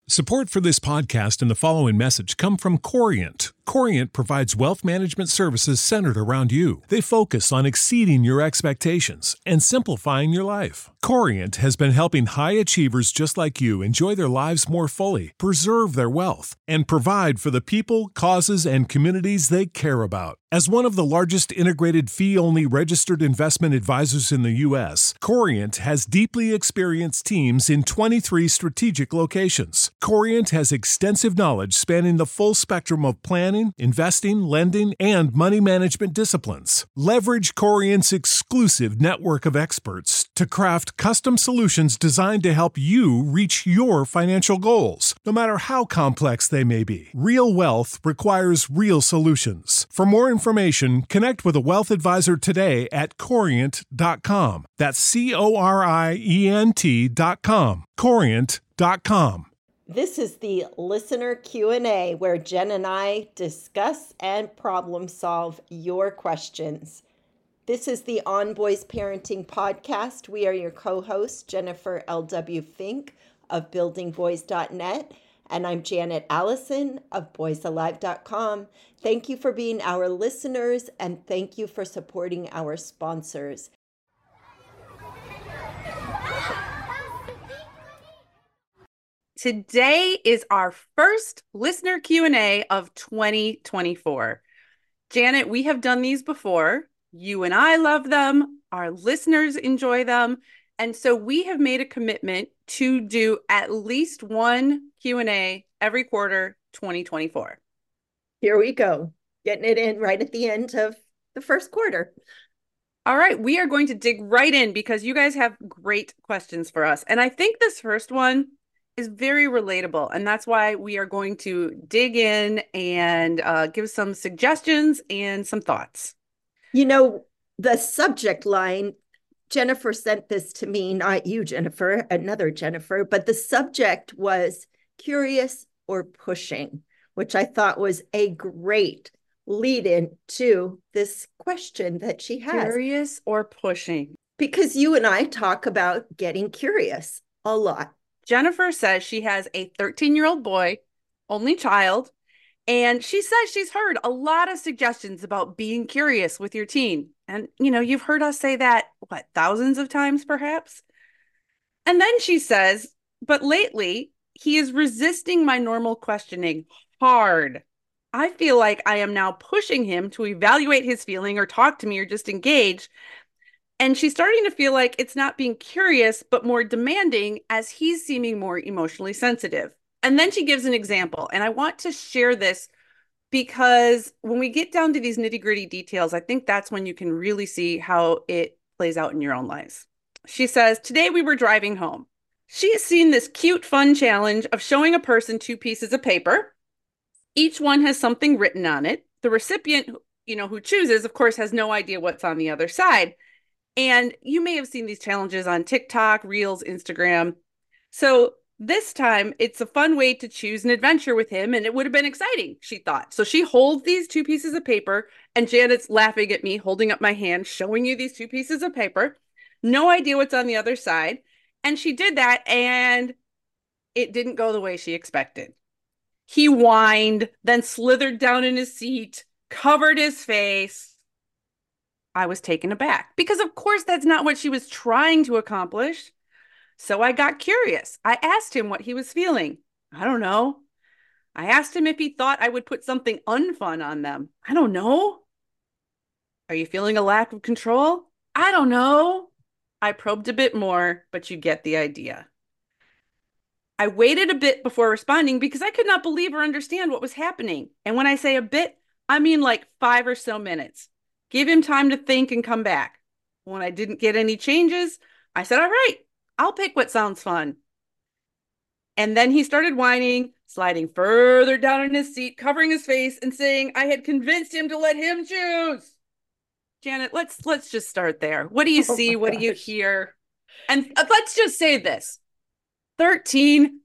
Support for this podcast and the following message come from Corient. Corient provides wealth management services centered around you. They focus on exceeding your expectations and simplifying your life. Corient has been helping high achievers just like you enjoy their lives more fully, preserve their wealth, and provide for the people, causes, and communities they care about. As one of the largest integrated fee-only registered investment advisors in the U.S., Corient has deeply experienced teams in 23 strategic locations. Corient has extensive knowledge spanning the full spectrum of planning, investing, lending, and money management disciplines. Leverage Corient's exclusive network of experts to craft custom solutions designed to help you reach your financial goals, no matter how complex they may be. Real wealth requires real solutions. For more information, connect with a wealth advisor today at Corient.com. That's Corient.com. Corient.com. This is the listener Q&A where Jen and I discuss and problem solve your questions. This is the On Boys Parenting Podcast. We are your co-hosts, Jennifer L.W. Fink of buildingboys.net, and I'm Janet Allison of boysalive.com. Thank you for being our listeners, and thank you for supporting our sponsors. Today is our first listener Q&A of 2024. Janet, we have done these before. You and I love them. Our listeners enjoy them. And so we have made a commitment to do at least one Q&A every quarter 2024. Here we go. Getting it in right at the end of the first quarter. All right. We are going to dig right in because you guys have great questions for us. And I think this first one is very relatable. And that's why we are going to dig in and give some suggestions and some thoughts. You know, the subject line, Jennifer sent this to me, not you, Jennifer, another Jennifer, but the subject was curious or pushing, which I thought was a great lead in to this question that she has. Curious or pushing? Because you and I talk about getting curious a lot. Jennifer says she has a 13-year-old boy, only child, and she says she's heard a lot of suggestions about being curious with your teen. And, you know, you've heard us say that, thousands of times perhaps? And then she says, but lately, he is resisting my normal questioning hard. I feel like I am now pushing him to evaluate his feeling or talk to me or just engage. And she's starting to feel like it's not being curious, but more demanding as he's seeming more emotionally sensitive. And then she gives an example. And I want to share this because when we get down to these nitty-gritty details, I think that's when you can really see how it plays out in your own lives. She says, today we were driving home. She has seen this cute, fun challenge of showing a person two pieces of paper. Each one has something written on it. The recipient, who chooses, of course, has no idea what's on the other side. And you may have seen these challenges on TikTok, Reels, Instagram. So this time, it's a fun way to choose an adventure with him, and it would have been exciting, she thought. So she holds these two pieces of paper, and Janet's laughing at me, holding up my hand, showing you these two pieces of paper. No idea what's on the other side. And she did that, and it didn't go the way she expected. He whined, then slithered down in his seat, covered his face. I was taken aback because, of course, that's not what she was trying to accomplish. So I got curious. I asked him what he was feeling. I don't know. I asked him if he thought I would put something unfun on them. I don't know. Are you feeling a lack of control? I don't know. I probed a bit more, but you get the idea. I waited a bit before responding because I could not believe or understand what was happening. And when I say a bit, I mean like 5 or so minutes. Give him time to think and come back. When I didn't get any changes, I said, all right, I'll pick what sounds fun. And then he started whining, sliding further down in his seat, covering his face and saying I had convinced him to let him choose. Janet, let's just start there. What do you see? What do you hear? And let's just say this. 13,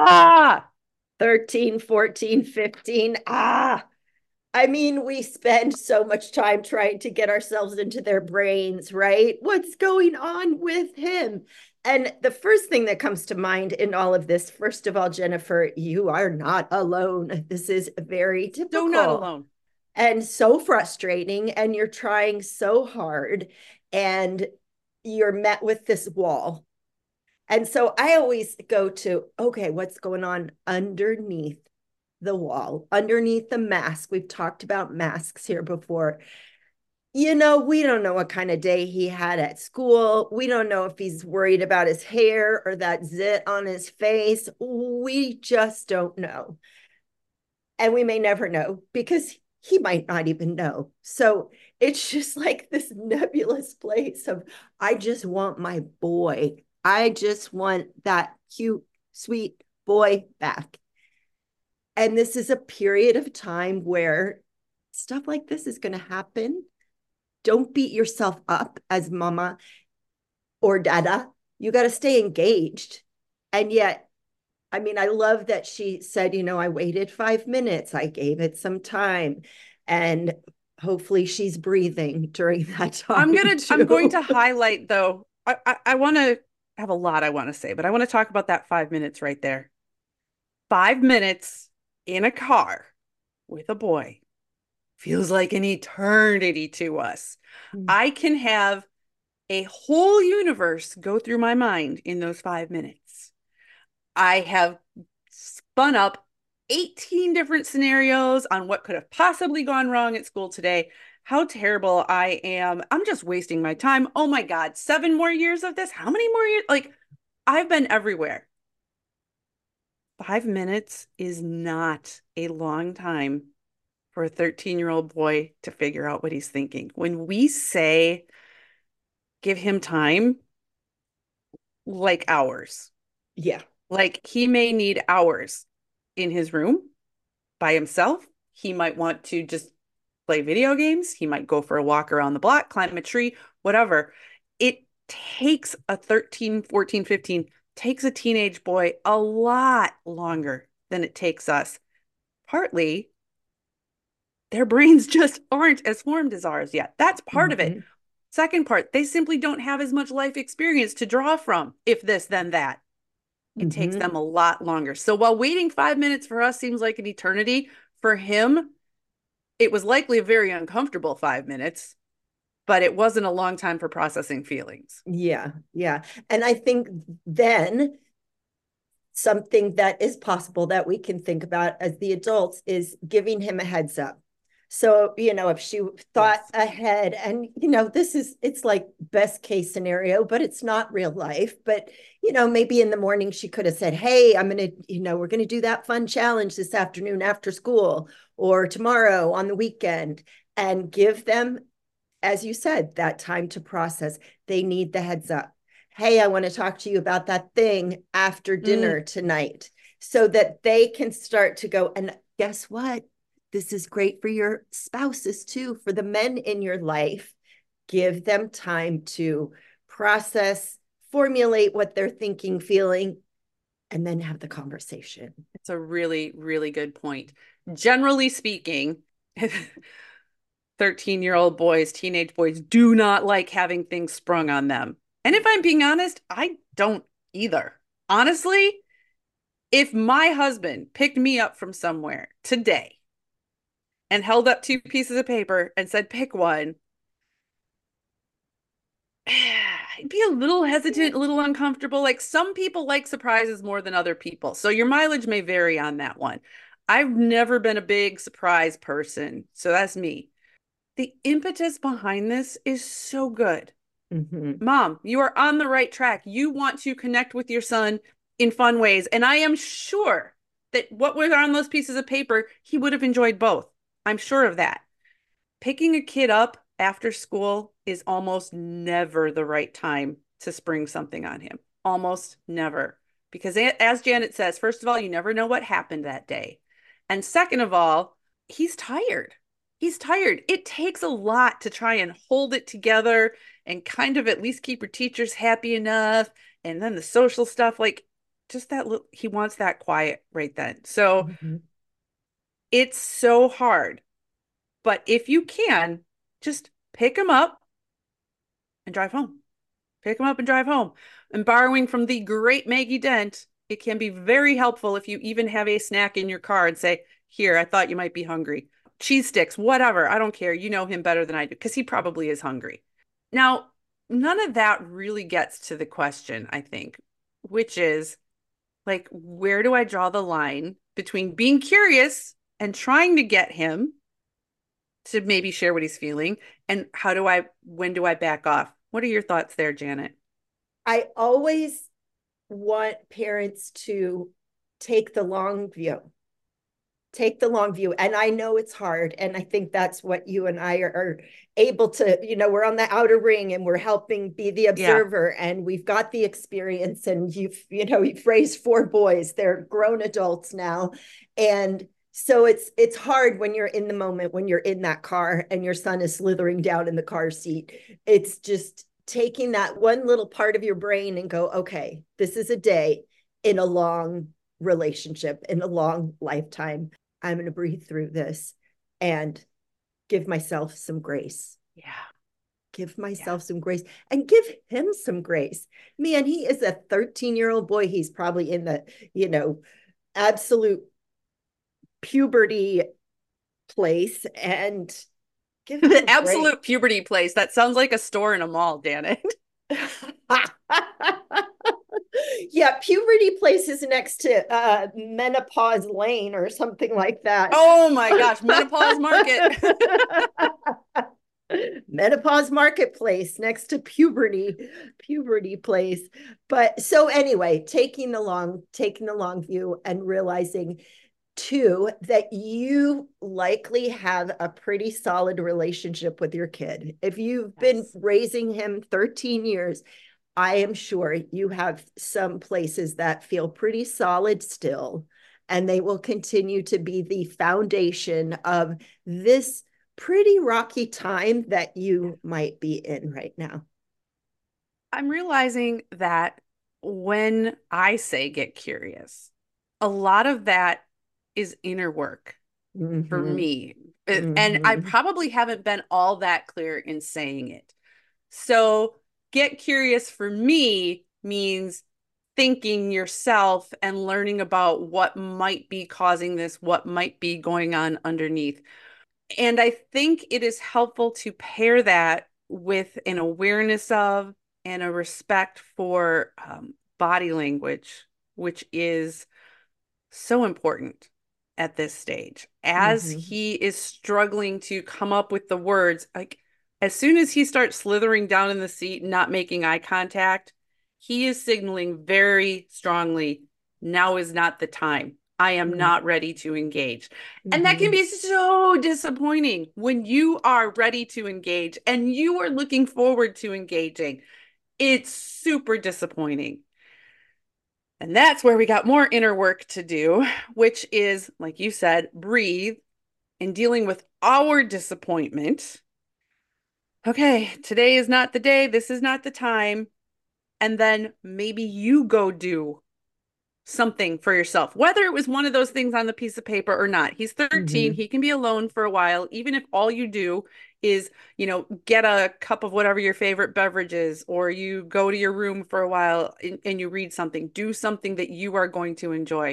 13, 14, 15, I mean, we spend so much time trying to get ourselves into their brains, right? What's going on with him? And the first thing that comes to mind in all of this, first of all, Jennifer, you are not alone. This is very So not typical alone. and so frustrating. And you're trying so hard and you're met with this wall. And so I always go to, okay, what's going on underneath the wall, underneath the mask? We've talked about masks here before. We don't know what kind of day he had at school. We don't know if he's worried about his hair or that zit on his face. We just don't know. And we may never know because he might not even know. So it's just like this nebulous place of, I just want my boy. I just want that cute, sweet boy back. And this is a period of time where stuff like this is going to happen. Don't beat yourself up as mama or dada. You got to stay engaged. And yet, I mean, I love that she said, I waited 5 minutes. I gave it some time. And hopefully she's breathing during that time I'm going too. to highlight though. I want to have a lot I want to say, but I want to talk about that 5 minutes right there. 5 minutes in a car with a boy feels like an eternity to us. I can have a whole universe go through my mind in those 5 minutes. I have spun up 18 different scenarios on what could have possibly gone wrong at school today. How terrible I am. I'm just wasting my time. Oh my God, 7 more years of this? How many more years? Like, I've been everywhere. 5 minutes is not a long time for a 13-year-old boy to figure out what he's thinking. When we say give him time, like hours, Yeah. like he may need hours in his room by himself. He might want to just play video games. He might go for a walk around the block, climb a tree, whatever. It takes a 13, 14, 15, takes a teenage boy a lot longer than it takes us. Partly, their brains just aren't as formed as ours yet. That's part of it. Mm-hmm. Second part, they simply don't have as much life experience to draw from. If this, then that. It takes Mm-hmm. them a lot longer. So while waiting 5 minutes for us seems like an eternity, for him, it was likely a very uncomfortable 5 minutes, but it wasn't a long time for processing feelings. Yeah. Yeah. And I think then something that is possible that we can think about as the adults is giving him a heads up. So, if she thought Yes. ahead and, it's like best case scenario, but it's not real life. But, maybe in the morning she could have said, hey, I'm going to, we're going to do that fun challenge this afternoon after school or tomorrow on the weekend, and give them, as you said, that time to process. They need the heads up. Hey, I want to talk to you about that thing after dinner tonight, so that they can start to go. And guess what? This is great for your spouses too, for the men in your life. Give them time to process, formulate what they're thinking, feeling, and then have the conversation. It's a really, really good point. Generally speaking, 13-year-old boys, teenage boys do not like having things sprung on them. And if I'm being honest, I don't either. Honestly, if my husband picked me up from somewhere today and held up two pieces of paper and said, pick one, I'd be a little hesitant, a little uncomfortable. Like some people like surprises more than other people. So your mileage may vary on that one. I've never been a big surprise person. So that's me. The impetus behind this is so good. Mm-hmm. Mom, you are on the right track. You want to connect with your son in fun ways. And I am sure that what was on those pieces of paper, he would have enjoyed both. I'm sure of that. Picking a kid up after school is almost never the right time to spring something on him. Almost never. Because as Janet says, first of all, you never know what happened that day. And second of all, he's tired. He's tired. It takes a lot to try and hold it together and kind of at least keep your teachers happy enough. And then the social stuff, like just that little, he wants that quiet right then. So Mm-hmm. it's so hard. But if you can, just pick him up and drive home. pick him up and drive home. And borrowing from the great Maggie Dent, it can be very helpful if you even have a snack in your car and say, here, I thought you might be hungry. Cheese sticks, whatever. I don't care. You know him better than I do because he probably is hungry. Now, none of that really gets to the question, I think, which is like, where do I draw the line between being curious and trying to get him to maybe share what he's feeling? And when do I back off? What are your thoughts there, Janet? I always want parents to take the long view. Take the long view. And I know it's hard. And I think that's what you and I are able to, we're on the outer ring and we're helping be the Yeah. observer, and we've got the experience, and you've raised 4 boys. They're grown adults now. And so it's hard when you're in the moment, when you're in that car and your son is slithering down in the car seat. It's just taking that one little part of your brain and go, okay, this is a day in a long relationship, in a long lifetime. I'm going to breathe through this and give myself some grace. Yeah. Give myself some grace and give him some grace. Man, he is a 13-year-old boy. He's probably in the, absolute puberty place, and give him Absolute puberty place. That sounds like a store in a mall, Janet. Yeah, puberty place is next to menopause lane or something like that. Oh my gosh, menopause market. Menopause marketplace next to puberty place. But so anyway, taking the long view and realizing too that you likely have a pretty solid relationship with your kid. If you've been raising him 13 years, I am sure you have some places that feel pretty solid still, and they will continue to be the foundation of this pretty rocky time that you might be in right now. I'm realizing that when I say get curious, a lot of that is inner work for me. And I probably haven't been all that clear in saying it. So get curious for me means thinking yourself and learning about what might be causing this, what might be going on underneath. And I think it is helpful to pair that with an awareness of and a respect for body language, which is so important at this stage. As he is struggling to come up with the words, like as soon as he starts slithering down in the seat and not making eye contact, he is signaling very strongly, now is not the time. I am not ready to engage. And that can be so disappointing when you are ready to engage and you are looking forward to engaging. It's super disappointing. And that's where we got more inner work to do, which is, like you said, breathe and dealing with our disappointment. Okay, today is not the day. This is not the time. And then maybe you go do something for yourself, whether it was one of those things on the piece of paper or not. He's 13. He can be alone for a while, even if all you do is, get a cup of whatever your favorite beverage is, or you go to your room for a while and you read something. Do something that you are going to enjoy.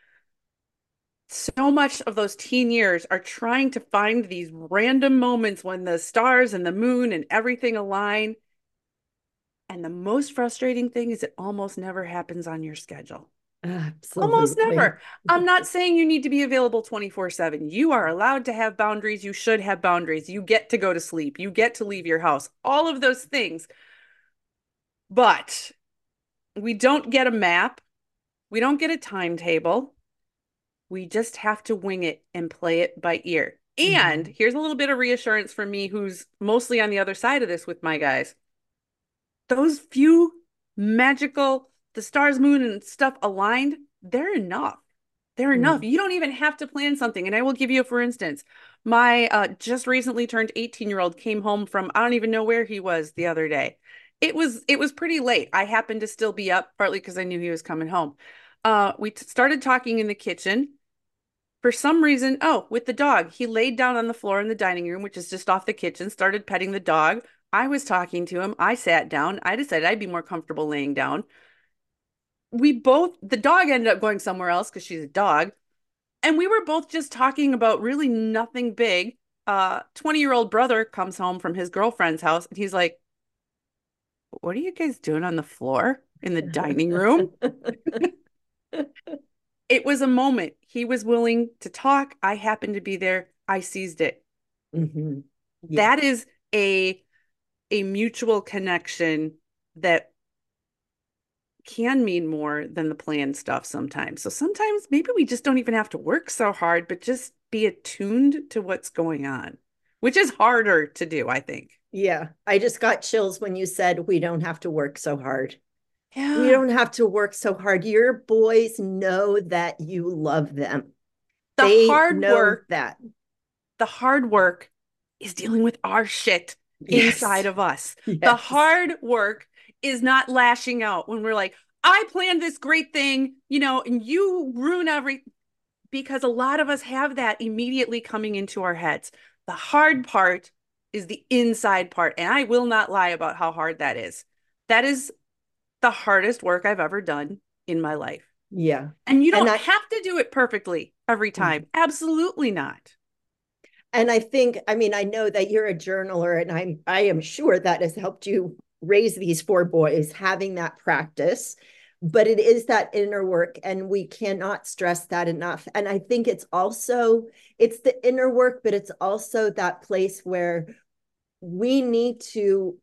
So much of those teen years are trying to find these random moments when the stars and the moon and everything align. And the most frustrating thing is it almost never happens on your schedule. Absolutely. Almost never. I'm not saying you need to be available 24/7. You are allowed to have boundaries. You should have boundaries. You get to go to sleep. You get to leave your house. All of those things. But we don't get a map. We don't get a timetable. We just have to wing it and play it by ear. And here's a little bit of reassurance for me, who's mostly on the other side of this with my guys. Those few magical, the stars, moon, and stuff aligned, they're enough. They're enough. You don't even have to plan something. And I will give you, for instance, my just recently turned 18-year-old came home from, I don't even know where he was the other day. It was pretty late. I happened to still be up, partly because I knew he was coming home. We started talking in the kitchen. For some reason, with the dog, he laid down on the floor in the dining room, which is just off the kitchen, started petting the dog. I was talking to him. I sat down. I decided I'd be more comfortable laying down. The dog ended up going somewhere else because she's a dog. And we were both just talking about really nothing big. 20-year-old brother comes home from his girlfriend's house and he's like, "What are you guys doing on the floor in the dining room?" It was a moment. He was willing to talk. I happened to be there. I seized it. Mm-hmm. Yeah. That is a mutual connection that can mean more than the planned stuff sometimes. So sometimes maybe we just don't even have to work so hard, but just be attuned to what's going on, which is harder to do, I think. Yeah. I just got chills when you said we don't have to work so hard. Yeah. We don't have to work so hard. Your boys know that you love them. They know that. The hard work is dealing with our shit inside of us. Yes. The hard work is not lashing out when we're like, "I planned this great thing, and you ruin everything." Because a lot of us have that immediately coming into our heads. The hard part is the inside part. And I will not lie about how hard that is. That is the hardest work I've ever done in my life. Yeah. And you don't have to do it perfectly every time. Absolutely not. And I think, I know that you're a journaler, and I am sure that has helped you raise these 4 boys, having that practice. But it is that inner work, and we cannot stress that enough. And I think it's the inner work, but it's also that place where we need to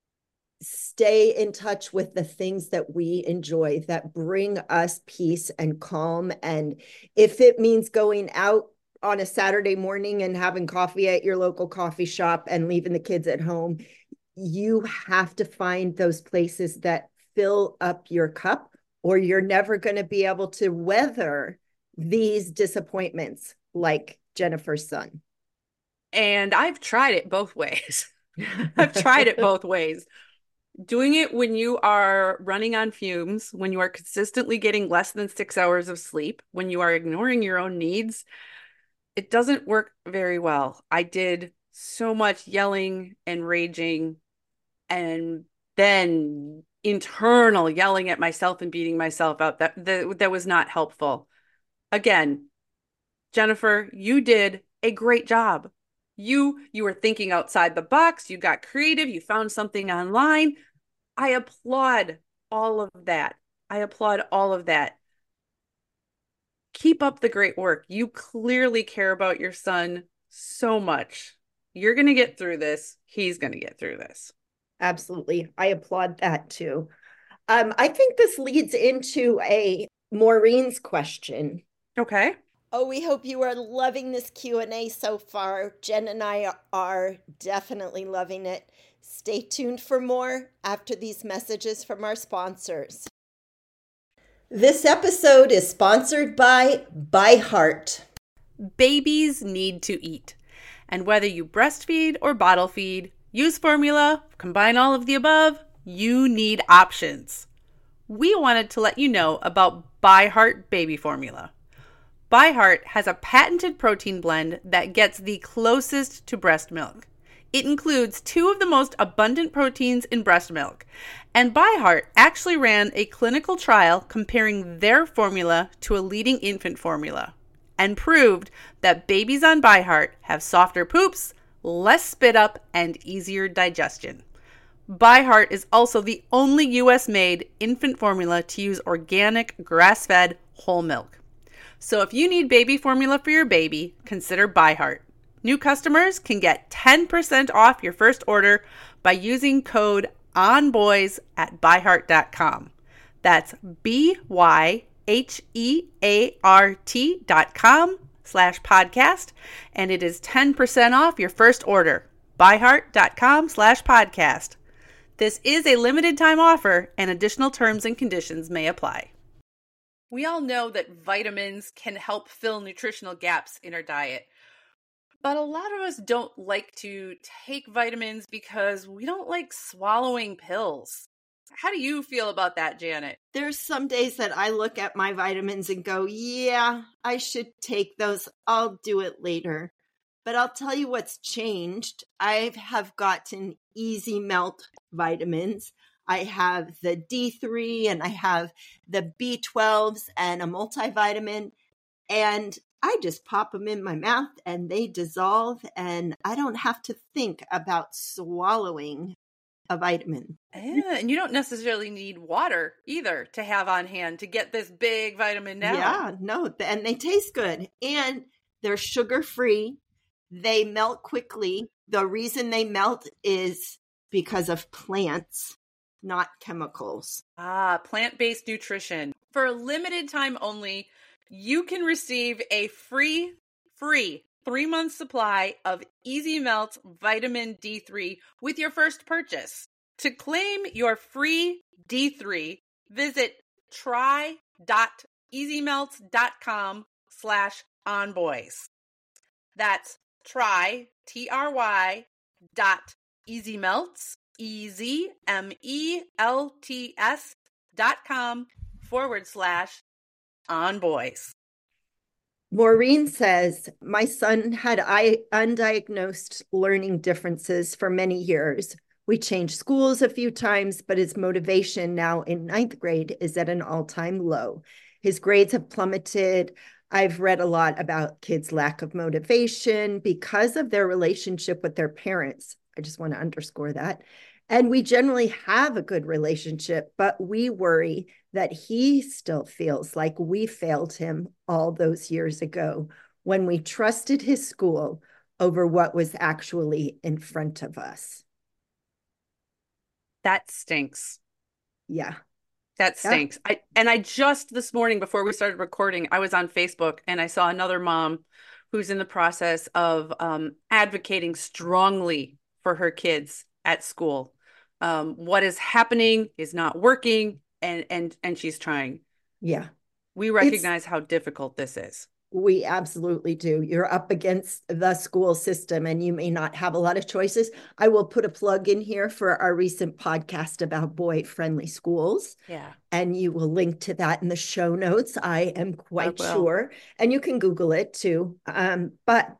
stay in touch with the things that we enjoy, that bring us peace and calm. And if it means going out on a Saturday morning and having coffee at your local coffee shop and leaving the kids at home, you have to find those places that fill up your cup, or you're never going to be able to weather these disappointments like Jennifer's son. And I've tried it both ways. I've tried it both ways. Doing it when you are running on fumes, when you are consistently getting less than 6 hours of sleep, when you are ignoring your own needs, it doesn't work very well. I did so much yelling and raging, and then internal yelling at myself and beating myself up. That was not helpful. Again, Jennifer, you did a great job. You were thinking outside the box. You got creative. You found something online. I applaud all of that. Keep up the great work. You clearly care about your son so much. You're going to get through this. He's going to get through this. Absolutely. I applaud that too. I think this leads into a Maureen's question. Okay. Oh, we hope you are loving this Q&A so far. Jen and I are definitely loving it. Stay tuned for more after these messages from our sponsors. This episode is sponsored by ByHeart. Babies need to eat. And whether you breastfeed or bottle feed, use formula, combine all of the above, you need options. We wanted to let you know about ByHeart Baby Formula. ByHeart has a patented protein blend that gets the closest to breast milk. It includes 2 of the most abundant proteins in breast milk. And ByHeart actually ran a clinical trial comparing their formula to a leading infant formula and proved that babies on ByHeart have softer poops, less spit up, and easier digestion. ByHeart is also the only US-made infant formula to use organic, grass-fed whole milk. So if you need baby formula for your baby, consider ByHeart. New customers can get 10% off your first order by using code ONBOYS at byheart.com. That's BYHEART.com/podcast, and it is 10% off your first order. byheart.com/podcast. This is a limited time offer, and additional terms and conditions may apply. We all know that vitamins can help fill nutritional gaps in our diet. But a lot of us don't like to take vitamins because we don't like swallowing pills. How do you feel about that, Janet? There's some days that I look at my vitamins and go, yeah, I should take those. I'll do it later. But I'll tell you what's changed. I have gotten Easy Melt vitamins. I have the D3 and I have the B12s and a multivitamin. And I just pop them in my mouth and they dissolve, and I don't have to think about swallowing a vitamin. Yeah, and you don't necessarily need water either to have on hand to get this big vitamin down. Yeah, no, and they taste good. And they're sugar-free. They melt quickly. The reason they melt is because of plants, not chemicals. Plant-based nutrition. For a limited time only, you can receive a free 3-month supply of Easy Melt Vitamin D3 with your first purchase. To claim your free D3, visit try.easymelts.com/onboys. That's try.easymelts, EasyMelts.com/onboys. Maureen says, my son had undiagnosed learning differences for many years. We changed schools a few times, but his motivation now in 9th grade is at an all-time low. His grades have plummeted. I've read a lot about kids' lack of motivation because of their relationship with their parents. I just want to underscore that. And we generally have a good relationship, but we worry that he still feels like we failed him all those years ago when we trusted his school over what was actually in front of us. That stinks. Yeah. That stinks. Yeah. I just this morning before we started recording, I was on Facebook and I saw another mom who's in the process of advocating strongly for her kids at school. What is happening is not working, and she's trying. Yeah. We recognize how difficult this is. We absolutely do. You're up against the school system and you may not have a lot of choices. I will put a plug in here for our recent podcast about boy-friendly schools. Yeah. And you will link to that in the show notes, I am quite sure. And you can Google it too. But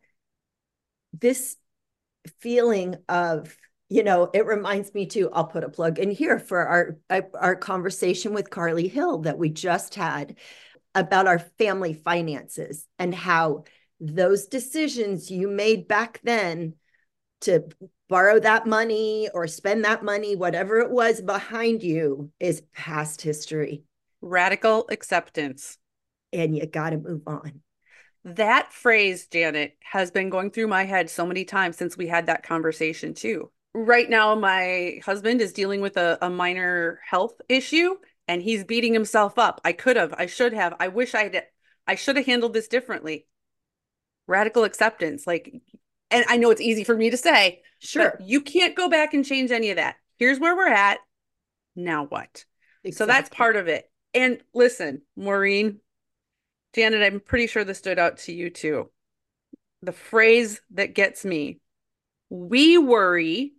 this feeling of, it reminds me too, I'll put a plug in here for our conversation with Carly Hill that we just had about our family finances and how those decisions you made back then to borrow that money or spend that money, whatever it was behind you, is past history. Radical acceptance. And you got to move on. That phrase, Janet, has been going through my head so many times since we had that conversation too. Right now, my husband is dealing with a minor health issue and he's beating himself up. I should have. I wish I should have handled this differently. Radical acceptance. And I know it's easy for me to say, sure, but you can't go back and change any of that. Here's where we're at. Now what? Exactly. So that's part of it. And listen, Maureen, Janet, I'm pretty sure this stood out to you too. The phrase that gets me, we worry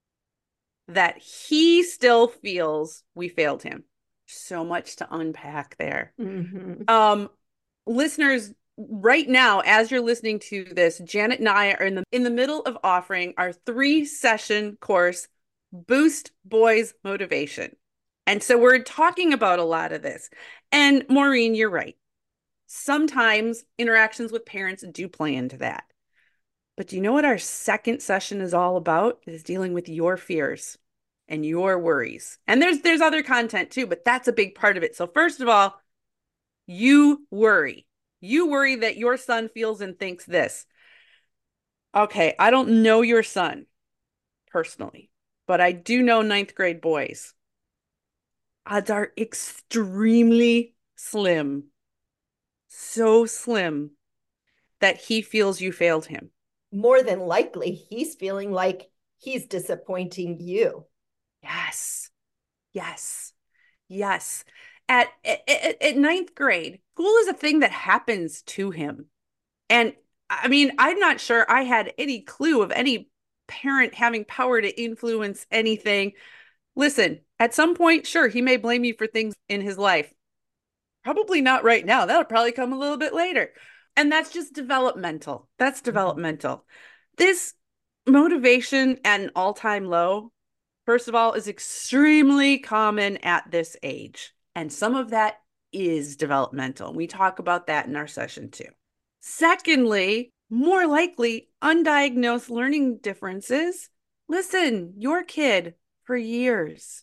that he still feels we failed him. So much to unpack there. Mm-hmm. Listeners, right now, as you're listening to this, Janet and I are in the middle of offering our 3-session course, Boost Boys Motivation. And so we're talking about a lot of this. And Maureen, you're right. Sometimes interactions with parents do play into that. But do you know what our second session is all about? It is dealing with your fears and your worries. And there's other content too, but that's a big part of it. So first of all, you worry. You worry that your son feels and thinks this. Okay, I don't know your son personally, but I do know 9th grade boys. Odds are extremely slim. So slim that he feels you failed him. More than likely, he's feeling like he's disappointing you. Yes. At 9th grade, school is a thing that happens to him. And I mean, I'm not sure I had any clue of any parent having power to influence anything. Listen, at some point, sure, he may blame you for things in his life. Probably not right now. That'll probably come a little bit later. And that's just developmental. That's developmental. This Motivation at an all-time low, first of all, is extremely common at this age. And some of that is developmental. We talk about that in our session too. Secondly, more likely undiagnosed learning differences. Listen, your kid for years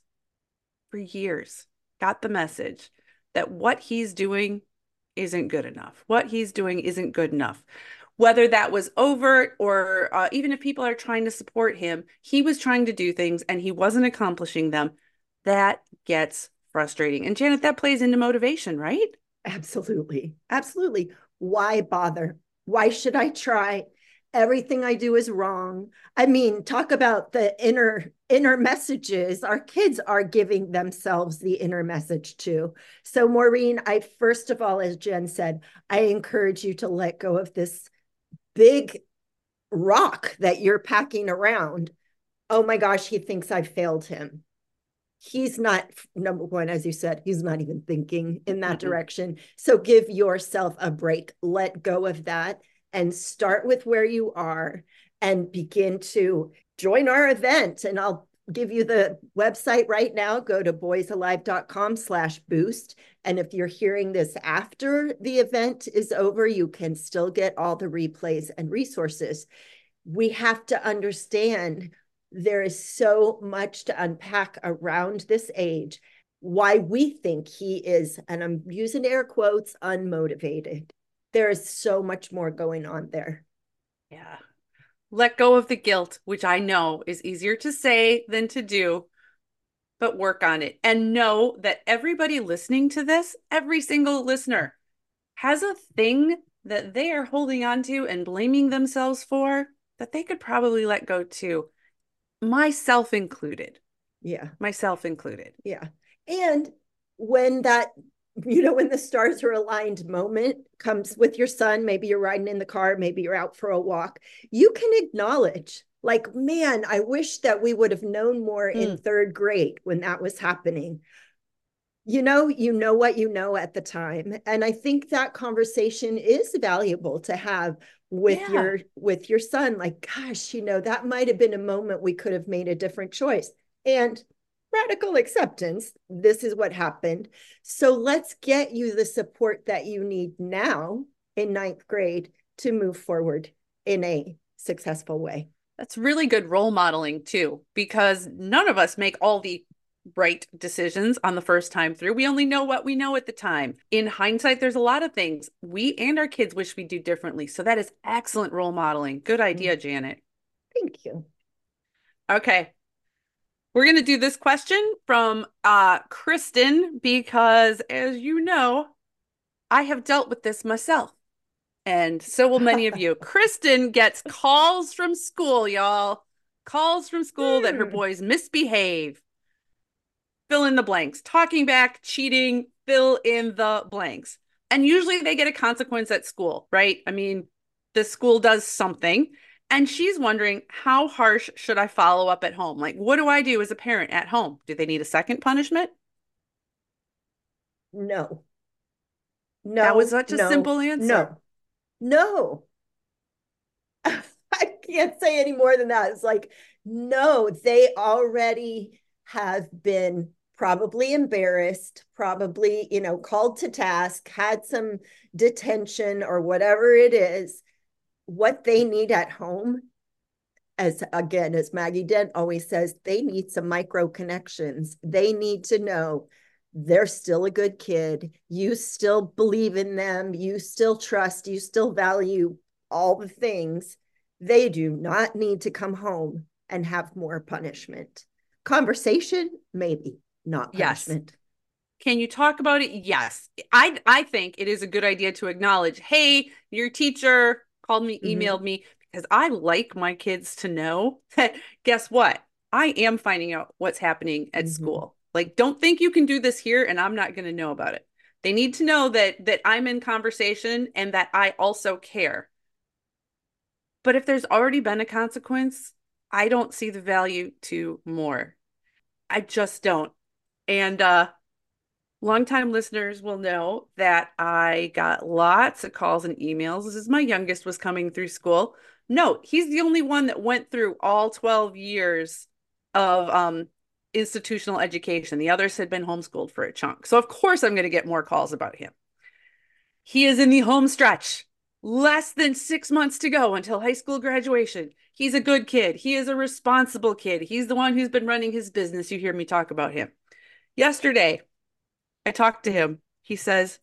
got the message that what he's doing isn't good enough. What he's doing isn't good enough. Whether that was overt or even if people are trying to support him, he was trying to do things and he wasn't accomplishing them. That gets frustrating. And Janet, that plays into motivation, right? Absolutely. Absolutely. Why bother? Why should I try? Everything I do is wrong. I mean, talk about the inner messages. Our kids are giving themselves the inner message too. So Maureen, I first of all, as Jen said, I encourage you to let go of this big rock that you're packing around. Oh my gosh, he thinks I failed him. He's not, number one, as you said, he's not even thinking in that direction. So give yourself a break, let go of that, and start with where you are and begin to join our event. And I'll give you the website right now. Go to boysalive.com/boost. And if you're hearing this after the event is over, you can still get all the replays and resources. We have to understand there is so much to unpack around this age, why we think he is, and I'm using air quotes, unmotivated. There is so much more going on there. Yeah. Let go of the guilt, which I know is easier to say than to do, but work on it. And know that everybody listening to this, every single listener, has a thing that they are holding on to and blaming themselves for that they could probably let go too. Myself included. Yeah. Myself included. Yeah. And when that, when the stars are aligned moment comes with your son, maybe you're riding in the car, maybe you're out for a walk, you can acknowledge, like, man, I wish that we would have known more in third grade when that was happening. You know what you know at the time. And I think that conversation is valuable to have with your son. Like, gosh, that might have been a moment we could have made a different choice. And radical acceptance, this is what happened. So let's get you the support that you need now in ninth grade to move forward in a successful way. That's really good role modeling too, because none of us make all the right decisions on the first time through. We only know what we know at the time. In hindsight, there's a lot of things we and our kids wish we do differently. So that is excellent role modeling. Good idea, Janet. Thank you. Okay. We're going to do this question from Kristen because, as you know, I have dealt with this myself. And so will many of you. Kristen gets calls from school, y'all. Calls from school that her boys misbehave. Fill in the blanks. Talking back, cheating, fill in the blanks. And usually they get a consequence at school, right? I mean, the school does something. And she's wondering, how harsh should I follow up at home? Like, what do I do as a parent at home? Do they need a second punishment? No. That was such a simple answer. No. I can't say any more than that. It's like, no, they already have been probably embarrassed, probably, called to task, had some detention or whatever it is. What they need at home, as Maggie Dent always says, they need some micro connections. They need to know they're still a good kid. You still believe in them. You still trust. You still value all the things. They do not need to come home and have more punishment. Conversation, maybe, not punishment. Yes. Can you talk about it? Yes. I think it is a good idea to acknowledge, hey, your teacher called me, emailed me, because I like my kids to know that, guess what? I am finding out what's happening at school. Like, don't think you can do this here and I'm not going to know about it. They need to know that I'm in conversation and that I also care. But if there's already been a consequence, I don't see the value to more. I just don't. And Longtime listeners will know that I got lots of calls and emails. This is my youngest was coming through school. No, he's the only one that went through all 12 years of institutional education. The others had been homeschooled for a chunk. So of course I'm going to get more calls about him. He is in the home stretch. Less than 6 months to go until high school graduation. He's a good kid. He is a responsible kid. He's the one who's been running his business. You hear me talk about him. Yesterday, I talked to him. He says,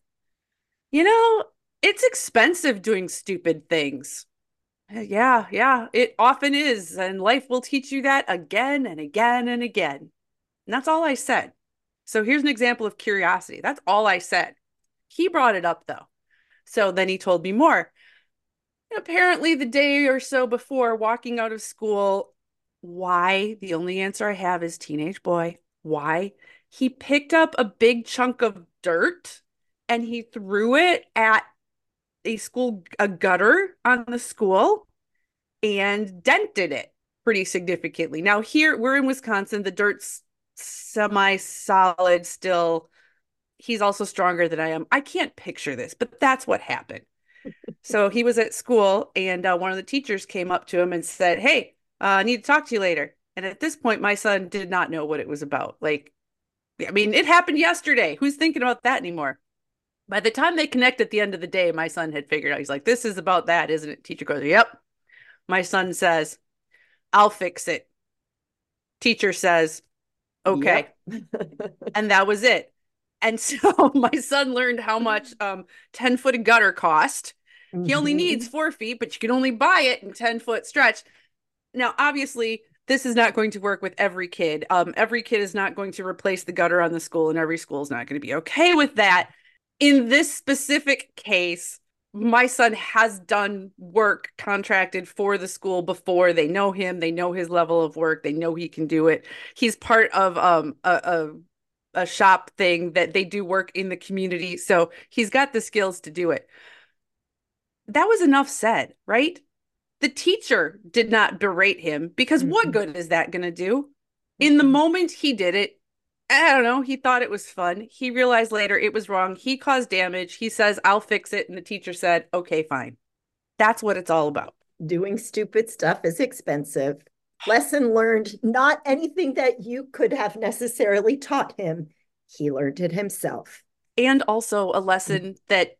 it's expensive doing stupid things. Yeah, it often is. And life will teach you that again and again and again. And that's all I said. So here's an example of curiosity. That's all I said. He brought it up, though. So then he told me more. Apparently, the day or so before walking out of school, why? The only answer I have is teenage boy. Why? He picked up a big chunk of dirt and he threw it at a gutter on the school and dented it pretty significantly. Now here we're in Wisconsin, the dirt's semi-solid still. He's also stronger than I am. I can't picture this, but that's what happened. So he was at school and one of the teachers came up to him and said, "Hey, I need to talk to you later." And at this point, my son did not know what it was about. It happened yesterday. Who's thinking about that anymore? By the time they connect at the end of the day, my son had figured out. He's like, "This is about that, isn't it?" Teacher goes, "Yep." My son says, "I'll fix it." Teacher says, "Okay." Yep. And that was it. And so my son learned how much 10-foot gutter cost. He only needs 4 feet, but you can only buy it in 10-foot stretch. Now, obviously, this is not going to work with every kid. Every kid is not going to replace the gutter on the school, and every school is not going to be okay with that. In this specific case, my son has done work contracted for the school before. They know him. They know his level of work. They know he can do it. He's part of a shop thing that they do work in the community. So he's got the skills to do it. That was enough said, right? The teacher did not berate him because what good is that going to do? In the moment he did it, I don't know, he thought it was fun. He realized later it was wrong. He caused damage. He says, "I'll fix it." And the teacher said, "Okay, fine." That's what it's all about. Doing stupid stuff is expensive. Lesson learned, not anything that you could have necessarily taught him. He learned it himself. And also a lesson that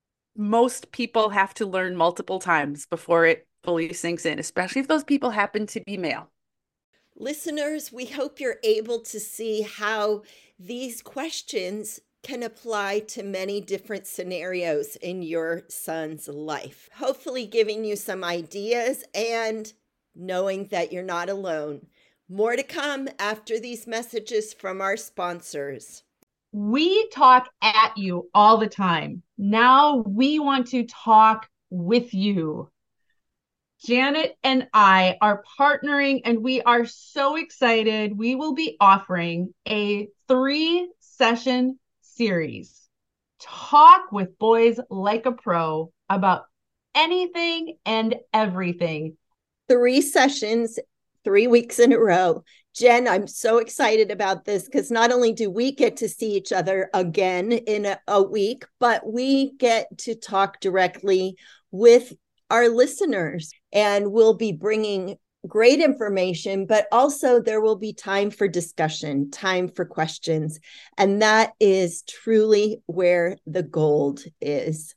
most people have to learn multiple times before it fully sinks in, especially if those people happen to be male. Listeners, we hope you're able to see how these questions can apply to many different scenarios in your son's life. Hopefully giving you some ideas and knowing that you're not alone. More to come after these messages from our sponsors. We talk at you all the time. Now we want to talk with you. Janet and I are partnering and we are so excited. We will be offering a 3-session series. Talk with Boys Like a Pro about anything and everything. 3 sessions, 3 weeks in a row. Jen, I'm so excited about this because not only do we get to see each other again in a week, but we get to talk directly with our listeners, and we'll be bringing great information, but also there will be time for discussion, time for questions. And that is truly where the gold is.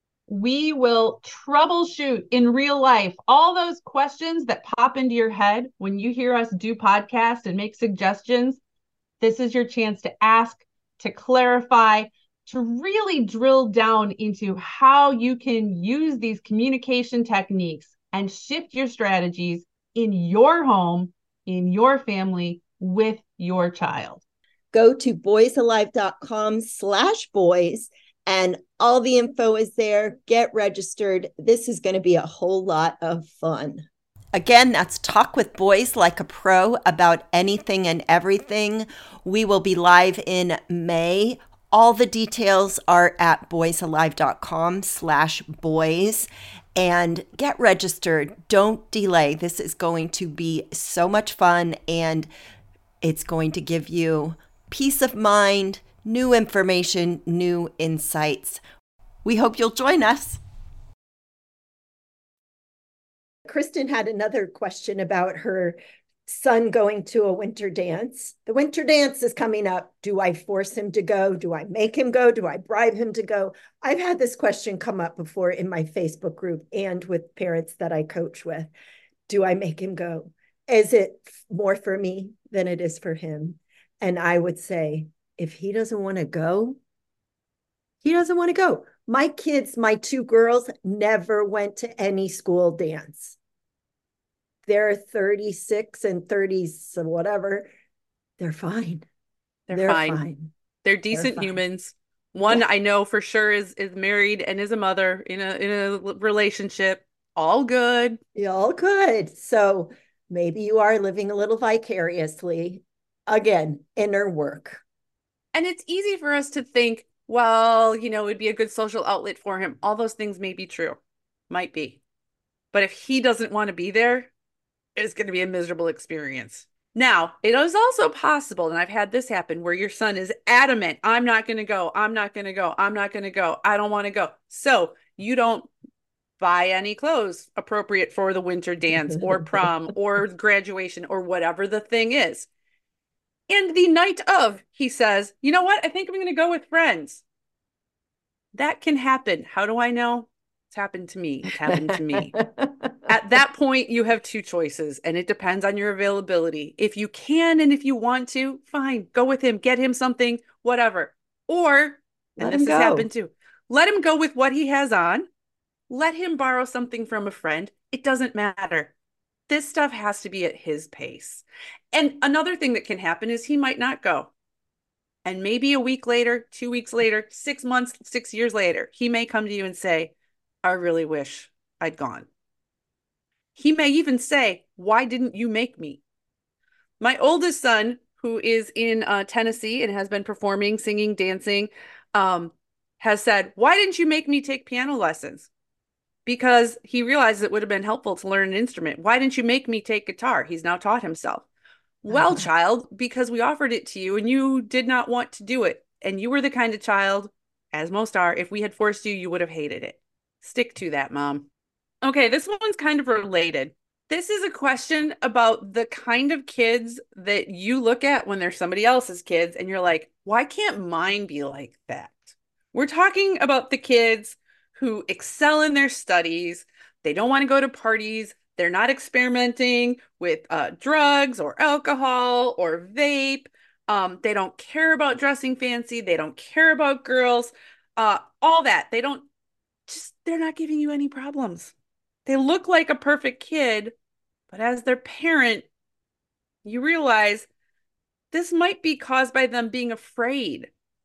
We will troubleshoot in real life all those questions that pop into your head when you hear us do podcasts and make suggestions. This is your chance to ask, to clarify, to really drill down into how you can use these communication techniques and shift your strategies in your home, in your family, with your child. Go to boysalive.com/boys and all the info is there. Get registered. This is going to be a whole lot of fun. Again, that's Talk with Boys Like a Pro about anything and everything. We will be live in May. All the details are at boysalive.com/boys. And get registered. Don't delay. This is going to be so much fun, and it's going to give you peace of mind New information, new insights. We hope you'll join us. Kristen had another question about her son going to a winter dance. The winter dance is coming up. Do I force him to go? Do I make him go? Do I bribe him to go? I've had this question come up before in my Facebook group and with parents that I coach with. Do I make him go? Is it more for me than it is for him? And I would say, if he doesn't want to go, he doesn't want to go. My kids, my two girls, never went to any school dance. They're 36 and 30s, so whatever. They're fine. They're fine. They're decent fine. humans. One I know for sure is married and is a mother in a relationship. All good. All good. So maybe you are living a little vicariously. Again, inner work. And it's easy for us to think, well, it would be a good social outlet for him. All those things may be true. Might be. But if he doesn't want to be there, it's going to be a miserable experience. Now, it is also possible, and I've had this happen, where your son is adamant, I'm not going to go, I'm not going to go, I'm not going to go, I don't want to go. So you don't buy any clothes appropriate for the winter dance or prom or graduation or whatever the thing is. And the night of, he says, you know what? I think I'm going to go with friends. That can happen. How do I know? It's happened to me. It happened to me. At that point, you have two choices, and it depends on your availability. If you can and if you want to, fine, go with him, get him something, whatever. Or, and this has happened too, let him go with what he has on. Let him borrow something from a friend. It doesn't matter. This stuff has to be at his pace. And another thing that can happen is he might not go. And maybe a week later, 2 weeks later, 6 months, 6 years later, he may come to you and say, I really wish I'd gone. He may even say, why didn't you make me? My oldest son, who is in Tennessee and has been performing, singing, dancing, has said, why didn't you make me take piano lessons? Because he realized it would have been helpful to learn an instrument. Why didn't you make me take guitar? He's now taught himself. Well, child, because we offered it to you and you did not want to do it. And you were the kind of child, as most are, if we had forced you, you would have hated it. Stick to that, Mom. Okay, this one's kind of related. This is a question about the kind of kids that you look at when they're somebody else's kids and you're like, why can't mine be like that? We're talking about the kids who excel in their studies. They don't want to go to parties. They're not experimenting with drugs or alcohol or vape. They don't care about dressing fancy. They don't care about girls. All that. They're not giving you any problems. They look like a perfect kid, but as their parent, you realize this might be caused by them being afraid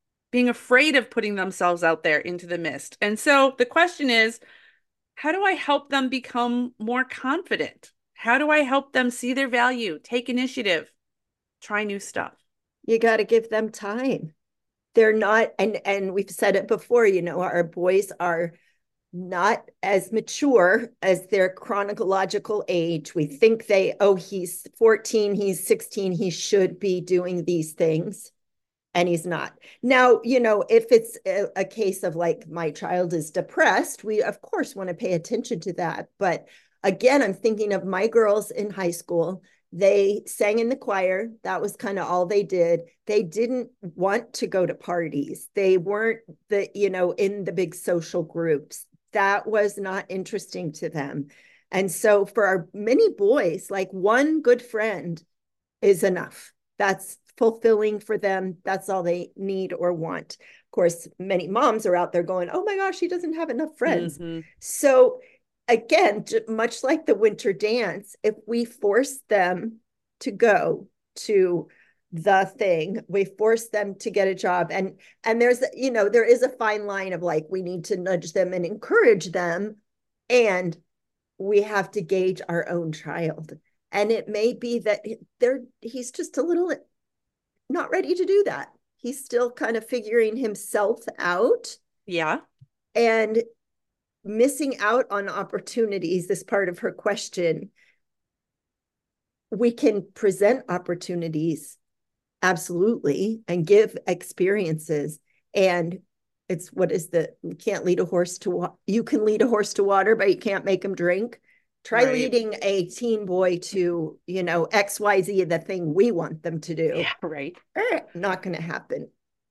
of putting themselves out there into the mist. And so the question is, how do I help them become more confident? How do I help them see their value, take initiative, try new stuff? You got to give them time. They're not, and we've said it before, our boys are not as mature as their chronological age. We think he's 14, he's 16, he should be doing these things. And he's not. Now, if it's a case of like my child is depressed, we of course want to pay attention to that. But again, I'm thinking of my girls in high school. They sang in the choir. That was kind of all they did. They didn't want to go to parties. They weren't in the big social groups. That was not interesting to them. And so for our many boys, like one good friend is enough. That's fulfilling for them. That's all they need or want. Of course, many moms are out there going, oh my gosh, she doesn't have enough friends. Mm-hmm. So again, much like the winter dance, if we force them to go to the thing, we force them to get a job. And there's, there is a fine line of like, we need to nudge them and encourage them. And we have to gauge our own child. And it may be that he's just a little not ready to do that. He's still kind of figuring himself out. Yeah. And missing out on opportunities, this part of her question. We can present opportunities absolutely, and give experiences. And it's you can't lead a horse to you can lead a horse to water, but you can't make him drink. Try Right. leading a teen boy to, XYZ, the thing we want them to do. Yeah, right. Not going to happen.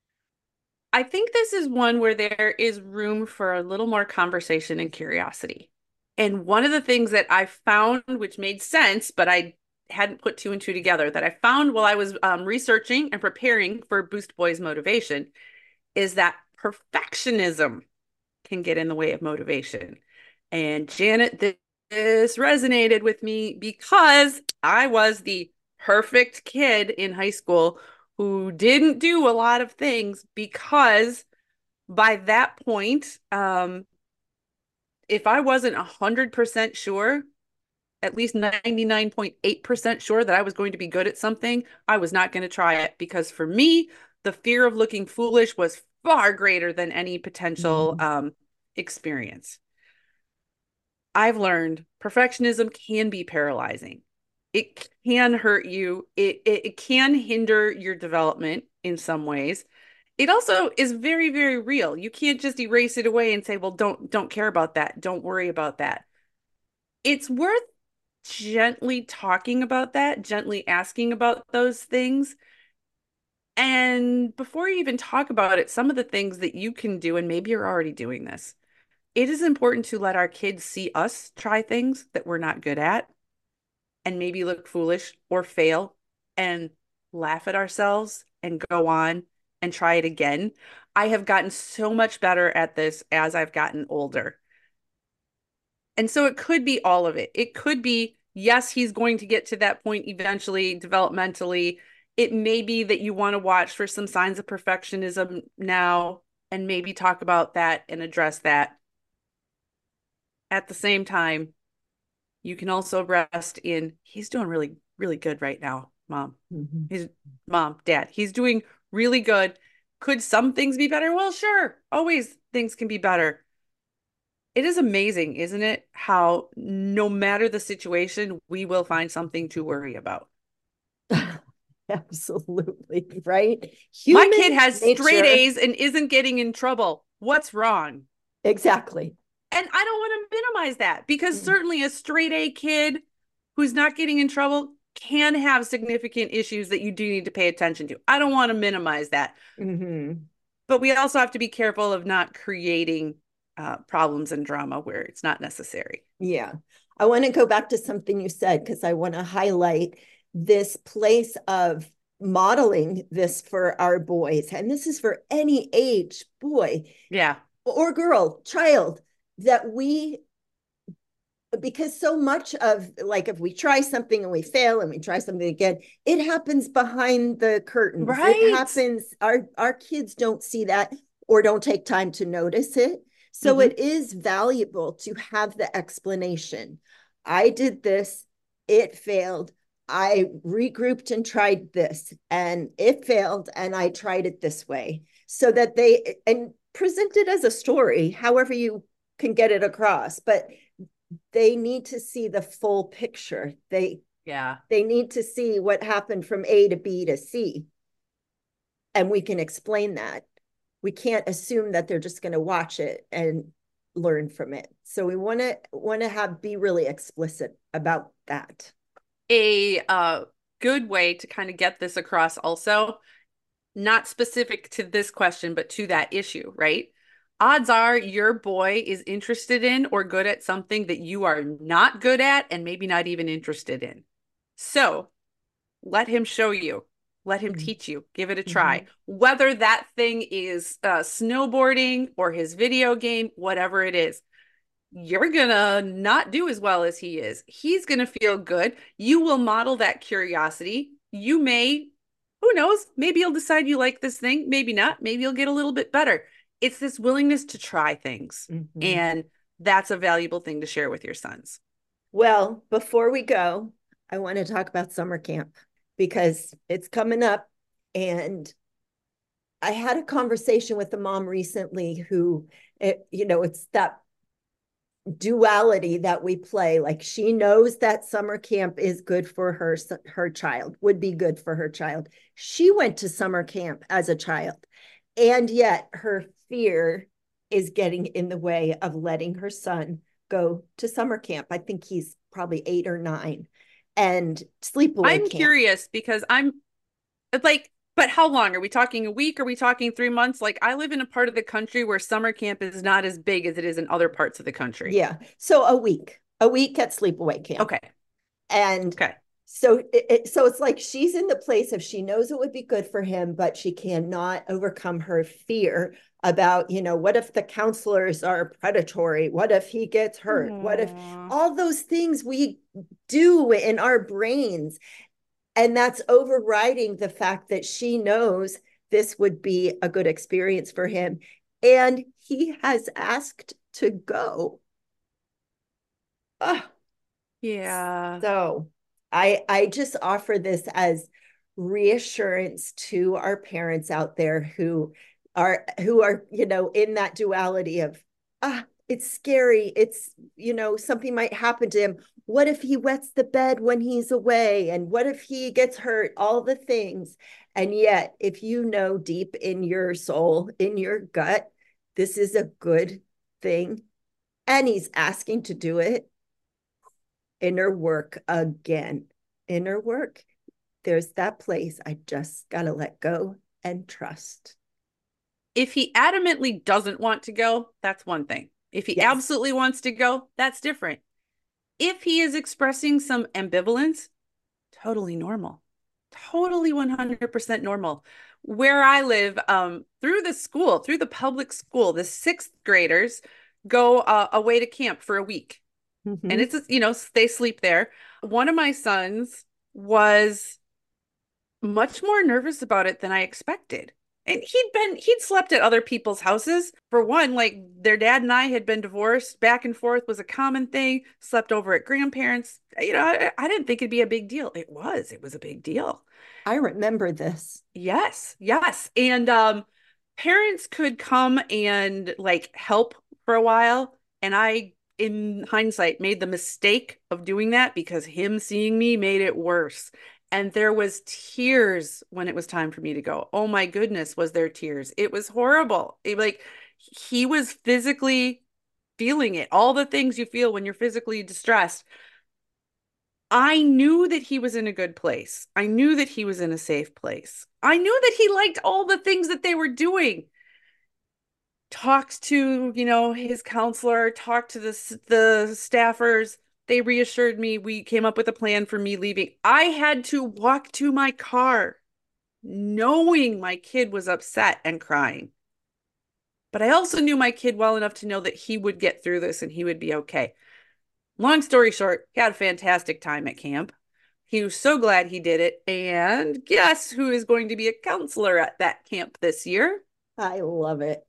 I think this is one where there is room for a little more conversation and curiosity. And one of the things that I found, which made sense, but I hadn't put two and two together, that I found while I was researching and preparing for Boost Boys motivation, is that perfectionism can get in the way of motivation. And Janet, this resonated with me because I was the perfect kid in high school who didn't do a lot of things because by that point, if I wasn't 100% sure, at least 99.8% sure that I was going to be good at something, I was not going to try it because for me, the fear of looking foolish was far greater than any potential experience. I've learned perfectionism can be paralyzing. It can hurt you. It can hinder your development in some ways. It also is very, very real. You can't just erase it away and say, well, don't care about that. Don't worry about that. It's worth gently talking about that, gently asking about those things. And before you even talk about it, some of the things that you can do, and maybe you're already doing this, it is important to let our kids see us try things that we're not good at and maybe look foolish or fail and laugh at ourselves and go on and try it again. I have gotten so much better at this as I've gotten older. And so it could be all of it. It could be, yes, he's going to get to that point eventually, developmentally. It may be that you want to watch for some signs of perfectionism now and maybe talk about that and address that. At the same time, you can also rest in, he's doing really, really good right now, Mom. Mom, Dad, he's doing really good. Could some things be better? Well, sure. Always things can be better. It is amazing, isn't it? How no matter the situation, we will find something to worry about. Absolutely, right? My kid has nature. straight A's and isn't getting in trouble. What's wrong? Exactly. And I don't want to minimize that because certainly a straight A kid who's not getting in trouble can have significant issues that you do need to pay attention to. I don't want to minimize that. But we also have to be careful of not creating problems and drama where it's not necessary. Yeah. I want to go back to something you said because I want to highlight this place of modeling this for our boys. And this is for any age boy. Yeah. Or girl, child, that because so much of, like, if we try something and we fail and we try something again, it happens behind the curtains. Right. It happens. Our kids don't see that or don't take time to notice it. So it is valuable to have the explanation. I did this, it failed. I regrouped and tried this and it failed and I tried it this way, so that and present it as a story, however you can get it across, but they need to see the full picture. They need to see what happened from A to B to C. And we can explain that. We can't assume that they're just going to watch it and learn from it. So we want to be really explicit about that. A good way to kind of get this across also, not specific to this question, but to that issue, right? Odds are your boy is interested in or good at something that you are not good at and maybe not even interested in. So let him show you. Let him teach you. Give it a try. Whether that thing is snowboarding or his video game, whatever it is, you're going to not do as well as he is. He's going to feel good. You will model that curiosity. You may, who knows, maybe you'll decide you like this thing. Maybe not. Maybe you'll get a little bit better. It's this willingness to try things. And that's a valuable thing to share with your sons. Well, before we go, I want to talk about summer camp because it's coming up. And I had a conversation with a mom recently who, it's that duality that we play. Like she knows that summer camp is good for her child, would be good for her child. She went to summer camp as a child, and yet her fear is getting in the way of letting her son go to summer camp. I think he's probably 8 or 9, and sleepaway I'm camp. curious because I'm like, but how long? Are we talking a week? Are we talking 3 months? Like, I live in a part of the country where summer camp is not as big as it is in other parts of the country. Yeah. So a week at sleepaway camp. Okay. And Okay. so so it's like she's in the place of, she knows it would be good for him, but she cannot overcome her fear about, what if the counselors are predatory? What if he gets hurt? What if all those things we do in our brains? And that's overriding the fact that she knows this would be a good experience for him. And he has asked to go. Yeah. So I just offer this as reassurance to our parents out there who are in that duality of, it's scary, it's something might happen to him. What if he wets the bed when he's away, and what if he gets hurt? All the things. And yet, if you know deep in your soul, in your gut, this is a good thing, and he's asking to do it, inner work again. Inner work. There's that place. I just got to let go and trust. If he adamantly doesn't want to go, that's one thing. If he absolutely wants to go, that's different. If he is expressing some ambivalence, totally normal. Totally 100% normal. Where I live, through the public school, the 6th graders go away to camp for a week. Mm-hmm. And it's, they sleep there. One of my sons was much more nervous about it than I expected. And he'd slept at other people's houses. For one, like their dad and I had been divorced. Back and forth was a common thing. Slept over at grandparents. I didn't think it'd be a big deal. It was a big deal. I remember this. Yes. And parents could come and like help for a while. And I, in hindsight, made the mistake of doing that because him seeing me made it worse. And there was tears when it was time for me to go. Oh my goodness, was there tears? It was horrible. He was physically feeling it. All the things you feel when you're physically distressed. I knew that he was in a good place. I knew that he was in a safe place. I knew that he liked all the things that they were doing. Talked to, his counselor, talked to the staffers. They reassured me. We came up with a plan for me leaving. I had to walk to my car knowing my kid was upset and crying. But I also knew my kid well enough to know that he would get through this and he would be okay. Long story short, he had a fantastic time at camp. He was so glad he did it. And guess who is going to be a counselor at that camp this year? I love it.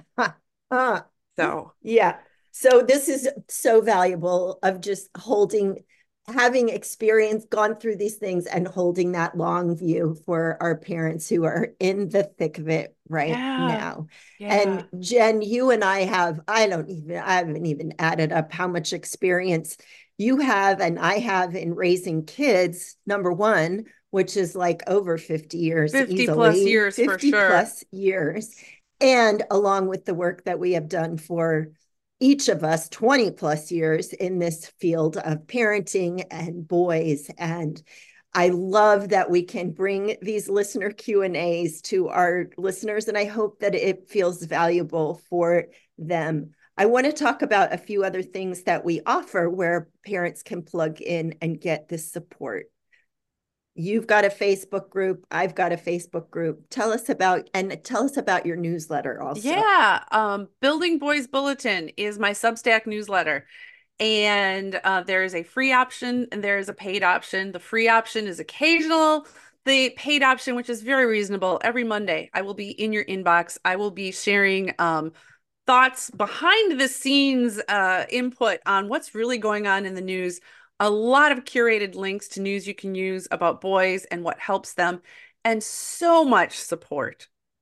So, yeah. So this is so valuable of just having gone through these things and holding that long view for our parents who are in the thick of it now. Yeah. And Jen, you and I I haven't even added up how much experience you have and I have in raising kids, number one, which is like over 50 years. 50 easily. plus years 50 for sure. plus years. And along with the work that we have done for each of us 20 plus years in this field of parenting and boys. And I love that we can bring these listener Q&As to our listeners, and I hope that it feels valuable for them. I want to talk about a few other things that we offer where parents can plug in and get this support. You've got a Facebook group. I've got a Facebook group. Tell us about your newsletter also. Yeah. Building Boys Bulletin is my Substack newsletter. And there is a free option and there is a paid option. The free option is occasional. The paid option, which is very reasonable, every Monday, I will be in your inbox. I will be sharing thoughts, behind the scenes input on what's really going on in the news. A lot of curated links to news you can use about boys and what helps them, and so much support.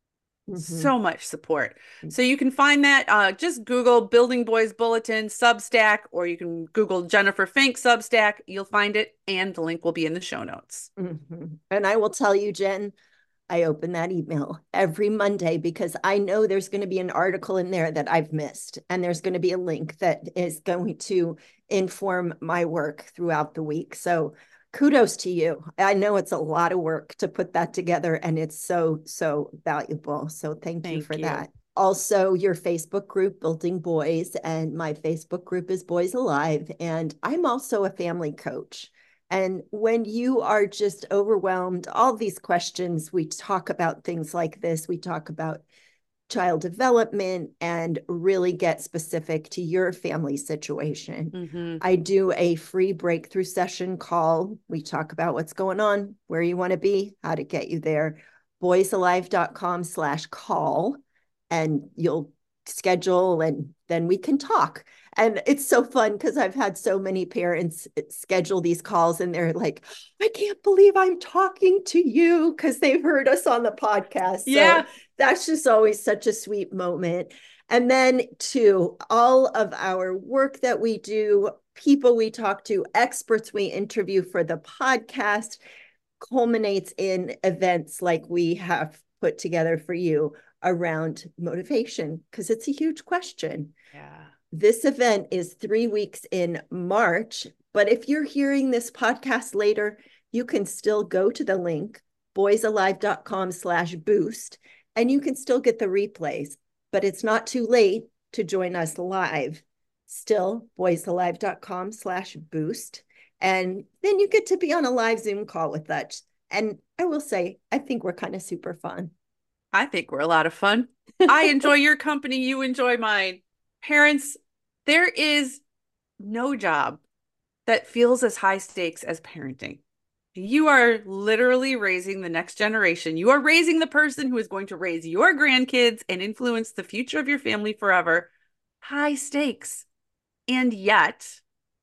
So much support. So you can find that, just Google Building Boys Bulletin Substack, or you can Google Jennifer Fink Substack. You'll find it, and the link will be in the show notes. And I will tell you, Jen, I open that email every Monday because I know there's going to be an article in there that I've missed, and there's going to be a link that is going to inform my work throughout the week. So kudos to you. I know it's a lot of work to put that together, and it's so, so valuable. So thank you for that. Also, your Facebook group, Building Boys, and my Facebook group is Boys Alive. And I'm also a family coach. And when you are just overwhelmed, all these questions, we talk about things like this. We talk about child development and really get specific to your family situation. I do a free breakthrough session call. We talk about what's going on, where you want to be, how to get you there. boysalive.com/call, and you'll schedule, and then we can talk. And it's so fun because I've had so many parents schedule these calls, and they're like, I can't believe I'm talking to you, because they've heard us on the podcast. Yeah. So that's just always such a sweet moment. And then to all of our work that we do, people we talk to, experts we interview for the podcast, culminates in events like we have put together for you around motivation, because it's a huge question. Yeah. This event is 3 weeks in March, but if you're hearing this podcast later, you can still go to the link, boysalive.com/boost, and you can still get the replays, but it's not too late to join us live. Still, boysalive.com/boost. And then you get to be on a live Zoom call with us. And I will say, I think we're kind of super fun. I think we're a lot of fun. I enjoy your company. You enjoy mine. Parents, there is no job that feels as high stakes as parenting. You are literally raising the next generation. You are raising the person who is going to raise your grandkids and influence the future of your family forever. High stakes. And yet,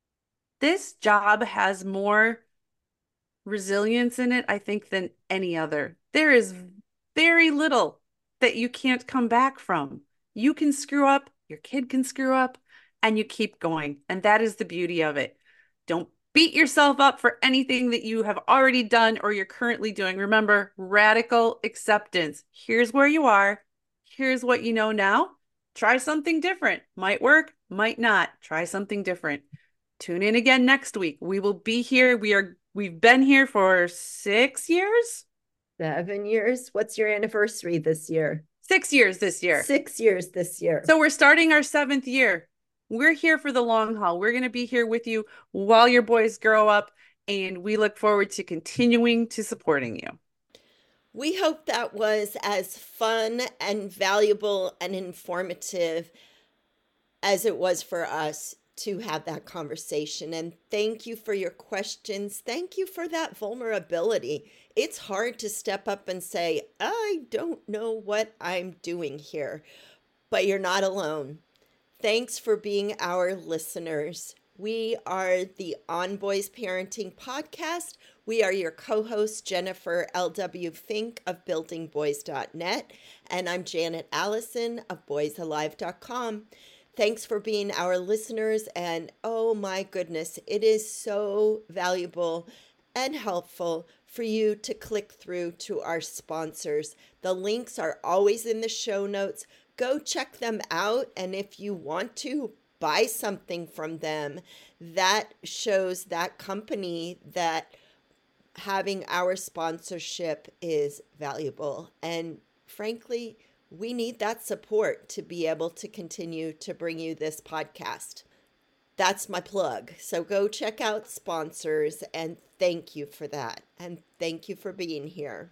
this job has more resilience in it, I think, than any other. There is very little that you can't come back from. You can screw up, your kid can screw up, and you keep going. And that is the beauty of it. Don't beat yourself up for anything that you have already done or you're currently doing. Remember, radical acceptance. Here's where you are. Here's what you know now. Try something different. Might work, might not. Try something different. Tune in again next week. We will be here. We've been here for 6 years. 7 years. What's your anniversary this year? 6 years this year. 6 years this year. So we're starting our 7th year. We're here for the long haul. We're going to be here with you while your boys grow up, and we look forward to continuing to supporting you. We hope that was as fun and valuable and informative as it was for us to have that conversation. And thank you for your questions. Thank you for that vulnerability. It's hard to step up and say, I don't know what I'm doing here, but you're not alone. Thanks for being our listeners. We are the On Boys Parenting Podcast. We are your co-hosts, Jennifer L.W. Fink of buildingboys.net, and I'm Janet Allison of boysalive.com. Thanks for being our listeners, and oh my goodness, it is so valuable and helpful for you to click through to our sponsors. The links are always in the show notes. Go check them out, and if you want to buy something from them, that shows that company that having our sponsorship is valuable. And frankly, we need that support to be able to continue to bring you this podcast. That's my plug. So go check out sponsors, and thank you for that. And thank you for being here.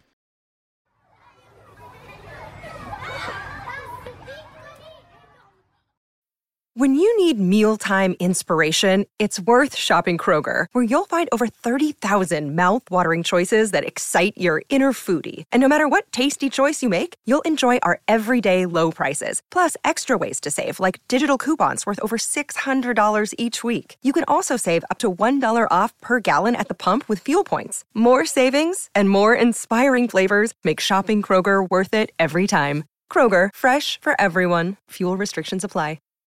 When you need mealtime inspiration, it's worth shopping Kroger, where you'll find over 30,000 mouth-watering choices that excite your inner foodie. And no matter what tasty choice you make, you'll enjoy our everyday low prices, plus extra ways to save, like digital coupons worth over $600 each week. You can also save up to $1 off per gallon at the pump with fuel points. More savings and more inspiring flavors make shopping Kroger worth it every time. Kroger, fresh for everyone. Fuel restrictions apply.